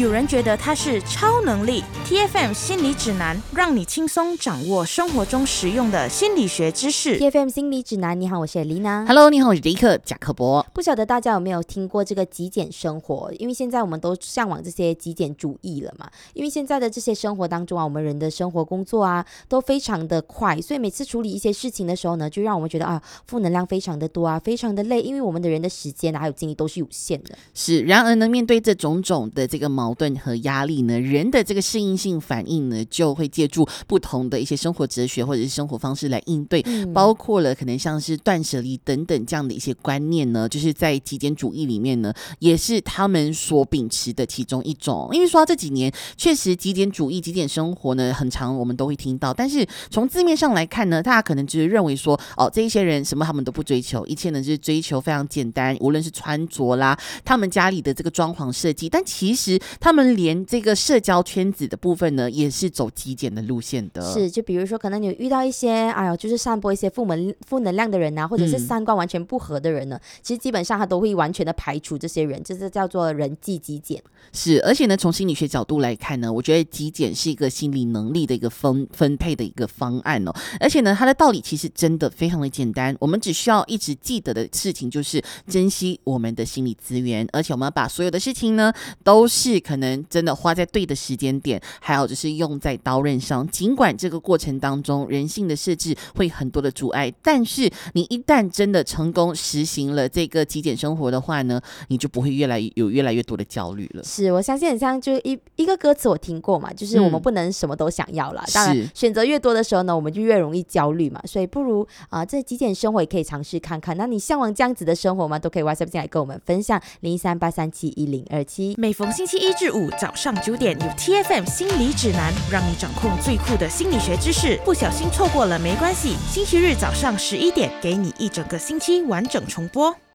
有人觉得它是超能力。 TFM 心理指南，让你轻松掌握生活中实用的心理学知识。 TFM 心理指南，你好，我是Elena。 Hello， 你好，我是迪克贾克伯。 不晓得大家有没有听过这个极简生活？因为现在我们都向往这些极简主义了嘛。因为现在的这些生活当中啊，我们人的生活工作啊都非常的快，所以每次处理一些事情的时候呢，就让我们觉得啊，负能量非常的多啊，非常的累，因为我们的人的时间还有精力都是有限的。 是，然而呢，面对这种种的这个矛盾和压力呢，人的这个适应性反应呢，就会借助不同的一些生活哲学或者是生活方式来应对，包括了可能像是断舍离等等这样的一些观念呢，就是在极简主义里面呢，也是他们所秉持的其中一种。因为说到这几年，确实极简主义、极简生活呢，很常我们都会听到，但是从字面上来看呢，大家可能就是认为说，哦，这一些人什么他们都不追求，一切呢就是追求非常简单，无论是穿着啦，他们家里的这个装潢设计，但其实他们连这个社交圈子的部分呢，也是走极简的路线的。 是，就比如说可能你遇到一些就是散播一些负能量的人啊，或者是三观完全不合的人呢，其实基本上他都会完全的排除这些人，这是叫做人际极简。 是，而且呢，从心理学角度来看呢，我觉得极简是一个心理能力的一个分配的一个方案哦。而且呢，它的道理其实真的非常的简单，我们只需要一直记得的事情就是珍惜我们的心理资源，而且我们要把所有的事情呢，都是可能真的花在对的时间点，还有就是用在刀刃上。尽管这个过程当中人性的设置会很多的阻碍，但是你一旦真的成功实行了这个极简生活的话呢，你就不会越来越多的焦虑了。 是，我相信很像就一个歌词我听过嘛，就是我们不能什么都想要啦。当然选择越多的时候呢，我们就越容易焦虑嘛，所以不如这极简生活也可以尝试看看。那你向往这样子的生活吗？都可以 WhatsApp 进来跟我们分享013-837-1027。 每逢星期一至五早上9点有 TFM 心理指南，让你掌控最酷的心理学知识。不小心错过了没关系，星期日早上11点给你一整个星期完整重播。